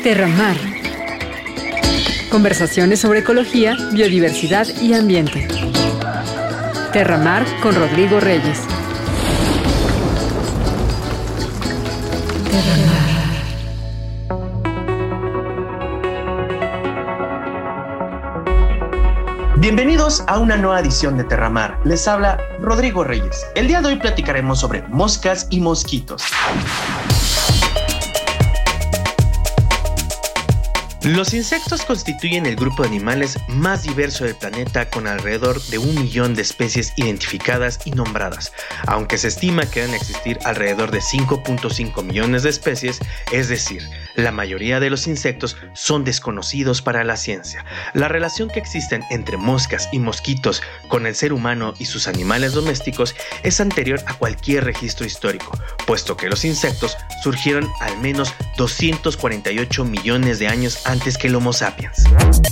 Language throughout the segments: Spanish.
Terramar. Conversaciones sobre ecología, biodiversidad y ambiente. Terramar con Rodrigo Reyes. Terramar. Bienvenidos a una nueva edición de Terramar. Les habla Rodrigo Reyes. El día de hoy platicaremos sobre moscas y mosquitos. Los insectos constituyen el grupo de animales más diverso del planeta, con alrededor de 1 millón de especies identificadas y nombradas. Aunque se estima que deben existir alrededor de 5.5 millones de especies, es decir, la mayoría de los insectos son desconocidos para la ciencia. La relación que existe entre moscas y mosquitos con el ser humano y sus animales domésticos es anterior a cualquier registro histórico, puesto que los insectos surgieron al menos 248 millones de años antes que el Homo sapiens.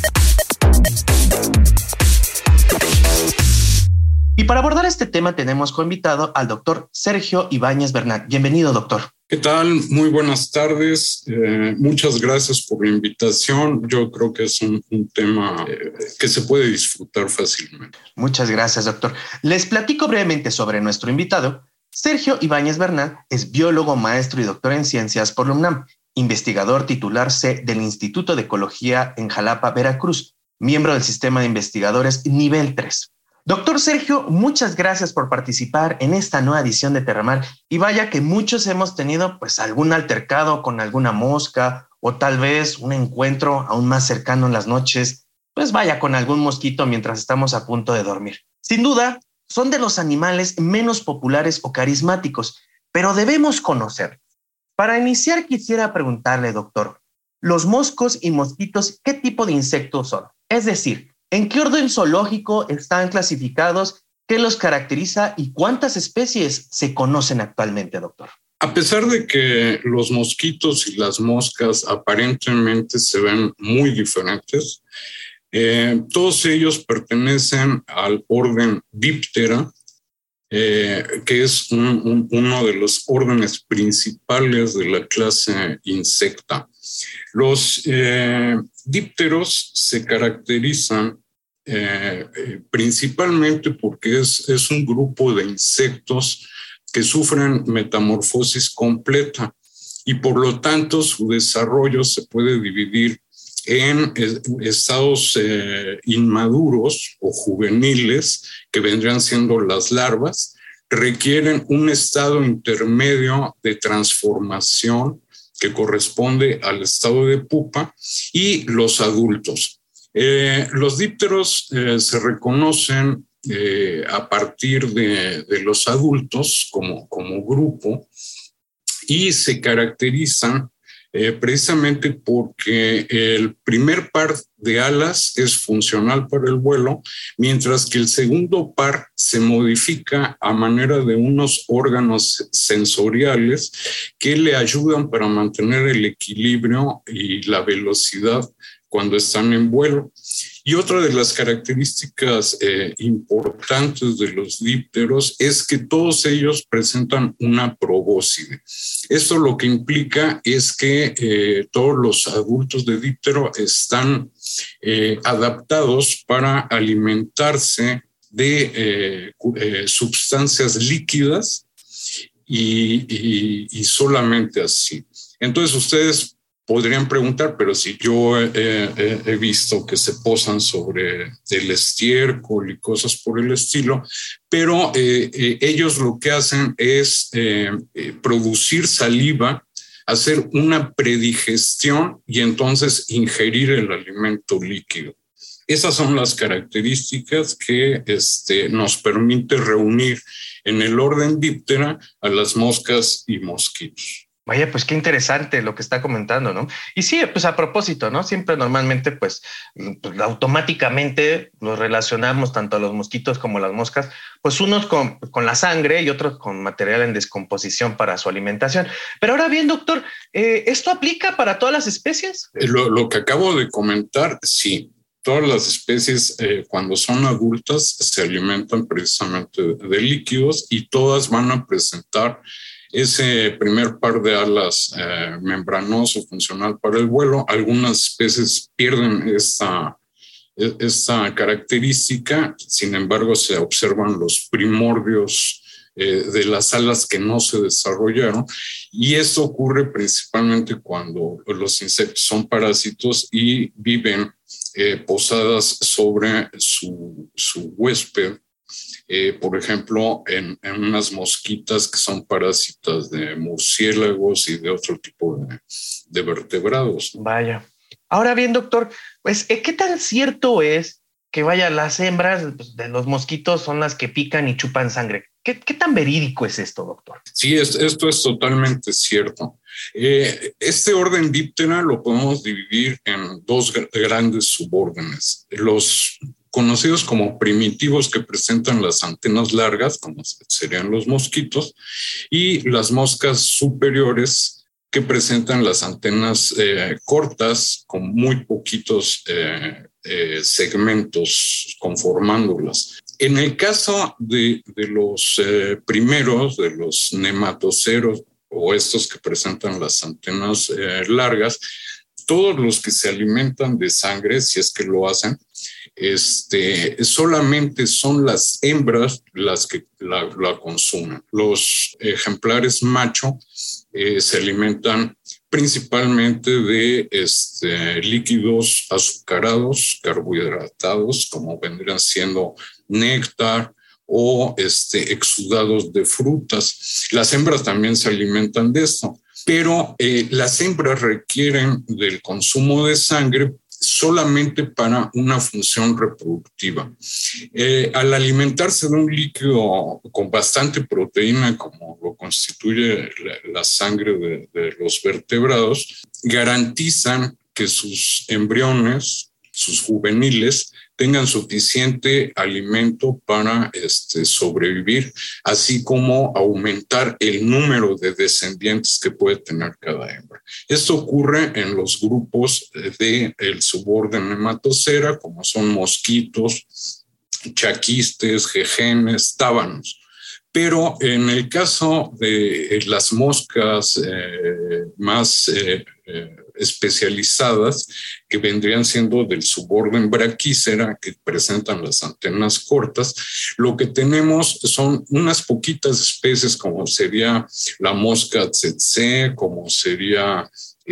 Y para abordar este tema tenemos como invitado al doctor Sergio Ibáñez Bernal. Bienvenido, doctor. ¿Qué tal? Muy buenas tardes. Muchas gracias por la invitación. Yo creo que es un tema que se puede disfrutar fácilmente. Muchas gracias, doctor. Les platico brevemente sobre nuestro invitado. Sergio Ibáñez Bernal es biólogo, maestro y doctor en ciencias por la UNAM, investigador titular C del Instituto de Ecología en Jalapa, Veracruz, miembro del sistema de investigadores nivel 3. Doctor Sergio, muchas gracias por participar en esta nueva edición de Terramar. Y vaya que muchos hemos tenido algún altercado con alguna mosca o tal vez un encuentro aún más cercano en las noches, con algún mosquito mientras estamos a punto de dormir. Sin duda, son de los animales menos populares o carismáticos, pero debemos conocerlos. Para iniciar, quisiera preguntarle, doctor, ¿los moscos y mosquitos qué tipo de insectos son? Es decir, ¿en qué orden zoológico están clasificados? ¿Qué los caracteriza y cuántas especies se conocen actualmente, doctor? A pesar de que los mosquitos y las moscas aparentemente se ven muy diferentes, todos ellos pertenecen al orden Diptera, que es uno de los órdenes principales de la clase Insecta. Los dípteros se caracterizan principalmente porque es un grupo de insectos que sufren metamorfosis completa y por lo tanto su desarrollo se puede dividir en estados inmaduros o juveniles, que vendrían siendo las larvas, requieren un estado intermedio de transformación que corresponde al estado de pupa, y los adultos. Los dípteros se reconocen a partir de los adultos como grupo y se caracterizan precisamente porque el primer par de alas es funcional para el vuelo, mientras que el segundo par se modifica a manera de unos órganos sensoriales que le ayudan para mantener el equilibrio y la velocidad cuando están en vuelo. Y otra de las características importantes de los dípteros es que todos ellos presentan una probóscide. Esto lo que implica es que todos los adultos de díptero están adaptados para alimentarse de sustancias líquidas y solamente así. Entonces ustedes podrían preguntar, pero si yo he visto que se posan sobre el estiércol y cosas por el estilo, pero ellos lo que hacen es producir saliva, hacer una predigestión y entonces ingerir el alimento líquido. Esas son las características que nos permite reunir en el orden Diptera a las moscas y mosquitos. Vaya, pues qué interesante lo que está comentando, ¿no? Y sí, pues a propósito, ¿no? Siempre normalmente, pues automáticamente los relacionamos tanto a los mosquitos como a las moscas, pues unos con la sangre y otros con material en descomposición para su alimentación. Pero ahora bien, doctor, ¿esto aplica para todas las especies? Lo que acabo de comentar, sí. Todas las especies, cuando son adultas, se alimentan precisamente de líquidos y todas van a presentar ese primer par de alas membranoso funcional para el vuelo. Algunas especies pierden esta característica, sin embargo se observan los primordios de las alas que no se desarrollaron, y esto ocurre principalmente cuando los insectos son parásitos y viven posadas sobre su huésped, por ejemplo, en unas mosquitas que son parásitas de murciélagos y de otro tipo de vertebrados. Vaya. Ahora bien, doctor, pues, ¿qué tan cierto es que, las hembras de los mosquitos son las que pican y chupan sangre? ¿Qué tan verídico es esto, doctor? Sí, esto es totalmente cierto. Este orden Diptera lo podemos dividir en dos grandes subórdenes. Los conocidos como primitivos, que presentan las antenas largas, como serían los mosquitos, y las moscas superiores, que presentan las antenas cortas, con muy poquitos segmentos conformándolas. En el caso de los primeros, de los nematoceros, o estos que presentan las antenas largas, todos los que se alimentan de sangre, si es que lo hacen, solamente son las hembras las que la consumen. Los ejemplares macho se alimentan principalmente de líquidos azucarados, carbohidratados, como vendrían siendo néctar o exudados de frutas. Las hembras también se alimentan de esto, pero las hembras requieren del consumo de sangre solamente para una función reproductiva. Al alimentarse de un líquido con bastante proteína, como lo constituye la sangre de los vertebrados, garantizan que sus embriones, sus juveniles, tengan suficiente alimento para sobrevivir, así como aumentar el número de descendientes que puede tener cada hembra. Esto ocurre en los grupos del suborden Nematocera, como son mosquitos, chaquistes, jejenes, tábanos. Pero en el caso de las moscas más especializadas, que vendrían siendo del suborden Brachycera, que presentan las antenas cortas, lo que tenemos son unas poquitas especies, como sería la mosca tsetse, como sería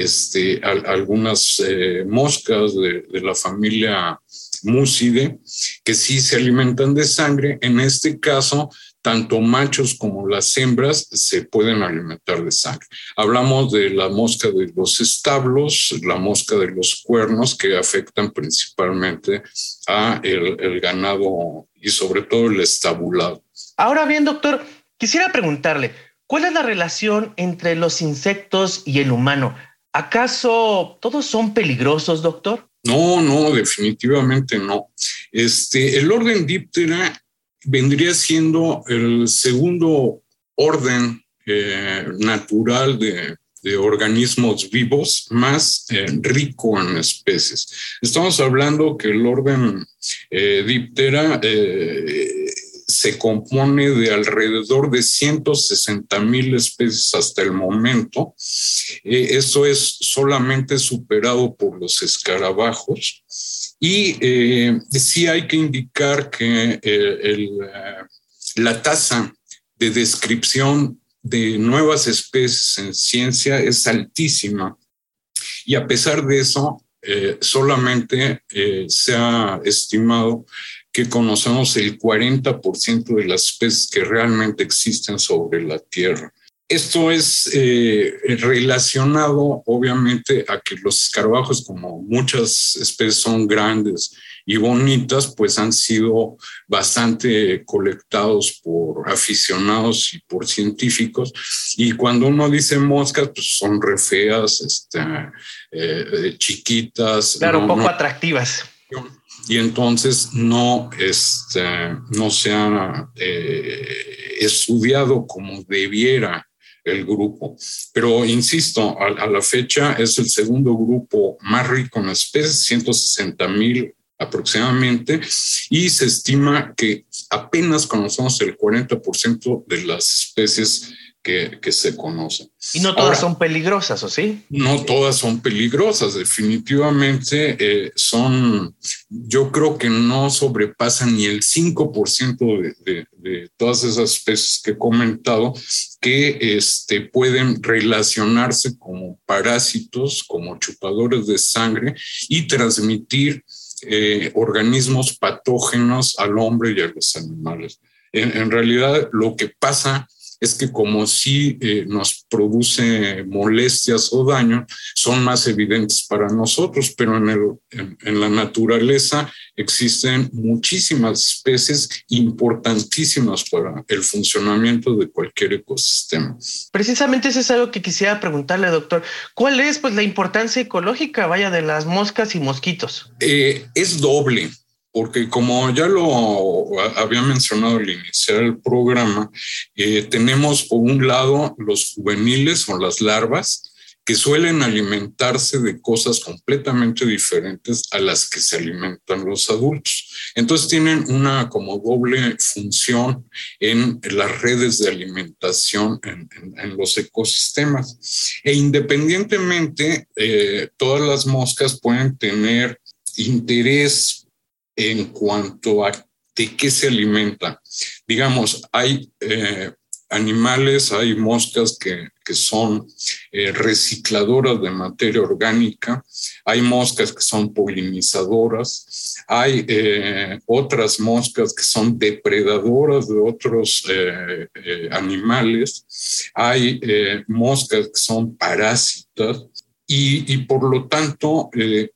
algunas moscas de la familia Mucidae, que sí se alimentan de sangre. En este caso, tanto machos como las hembras se pueden alimentar de sangre. Hablamos de la mosca de los establos, la mosca de los cuernos, que afectan principalmente a el ganado y sobre todo el estabulado. Ahora bien, doctor, quisiera preguntarle, ¿cuál es la relación entre los insectos y el humano? ¿Acaso todos son peligrosos, doctor? No, definitivamente no. El orden Diptera vendría siendo el segundo orden natural de organismos vivos más rico en especies. Estamos hablando que el orden Diptera se compone de alrededor de 160,000 especies hasta el momento. Esto es solamente superado por los escarabajos. Y sí hay que indicar que la tasa de descripción de nuevas especies en ciencia es altísima. Y a pesar de eso, solamente se ha estimado que conocemos el 40% de las especies que realmente existen sobre la Tierra. Esto es relacionado, obviamente, a que los escarabajos, como muchas especies son grandes y bonitas, pues han sido bastante colectados por aficionados y por científicos. Y cuando uno dice moscas, pues son re feas, chiquitas. Claro, poco atractivas. Y entonces no se ha estudiado como debiera el grupo. Pero insisto, a la fecha es el segundo grupo más rico en especies, 160,000 aproximadamente, y se estima que apenas conocemos el 40% de las especies que se conocen. Y no todas son peligrosas, ¿o sí? No todas son peligrosas, definitivamente yo creo que no sobrepasan ni el 5% de todas esas especies que he comentado que pueden relacionarse como parásitos, como chupadores de sangre y transmitir organismos patógenos al hombre y a los animales. En realidad, lo que pasa es que como sí nos produce molestias o daño, son más evidentes para nosotros, pero en la naturaleza existen muchísimas especies importantísimas para el funcionamiento de cualquier ecosistema. Precisamente eso es algo que quisiera preguntarle, doctor. ¿Cuál es la importancia ecológica, de las moscas y mosquitos? Es doble. Porque como ya lo había mencionado al iniciar el programa, tenemos por un lado los juveniles o las larvas que suelen alimentarse de cosas completamente diferentes a las que se alimentan los adultos. Entonces tienen una como doble función en las redes de alimentación en los ecosistemas. E independientemente, todas las moscas pueden tener interés en cuanto a de qué se alimenta. Digamos, hay animales, hay moscas que son recicladoras de materia orgánica, hay moscas que son polinizadoras, hay otras moscas que son depredadoras de otros animales, hay moscas que son parásitas y por lo tanto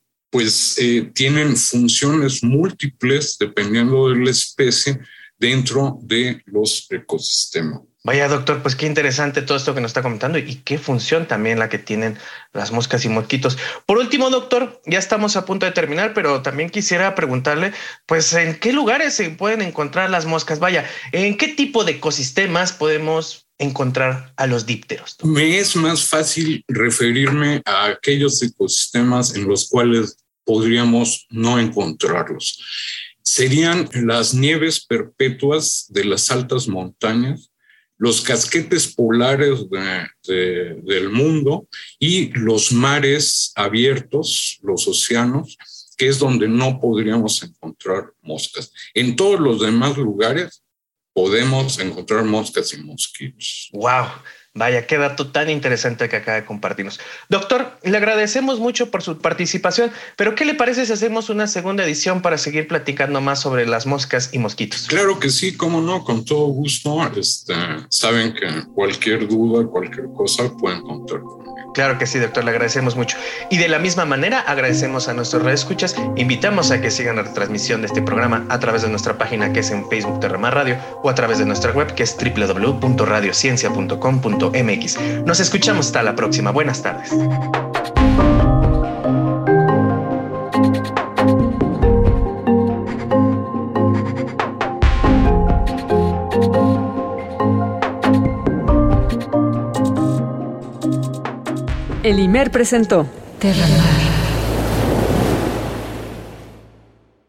tienen funciones múltiples dependiendo de la especie dentro de los ecosistemas. Vaya, doctor, pues qué interesante todo esto que nos está comentando y qué función también la que tienen las moscas y mosquitos. Por último, doctor, ya estamos a punto de terminar, pero también quisiera preguntarle, pues, ¿en qué lugares se pueden encontrar las moscas? Vaya, ¿en qué tipo de ecosistemas podemos encontrar a los dípteros? Me es más fácil referirme a aquellos ecosistemas en los cuales podríamos no encontrarlos. Serían las nieves perpetuas de las altas montañas, los casquetes polares del mundo y los mares abiertos, los océanos, que es donde no podríamos encontrar moscas. En todos los demás lugares podemos encontrar moscas y mosquitos. ¡Wow! Vaya, qué dato tan interesante que acaba de compartirnos. Doctor, le agradecemos mucho por su participación, pero ¿qué le parece si hacemos una segunda edición para seguir platicando más sobre las moscas y mosquitos? Claro que sí, cómo no, con todo gusto. Saben que cualquier duda, cualquier cosa pueden contar conmigo. Claro que sí, doctor, le agradecemos mucho. Y de la misma manera agradecemos a nuestros radioescuchas. Invitamos a que sigan la retransmisión de este programa a través de nuestra página que es en Facebook Terramar Radio o a través de nuestra web que es www.radiociencia.com.mx. Nos escuchamos hasta la próxima. Buenas tardes. El IMER presentó Terramar.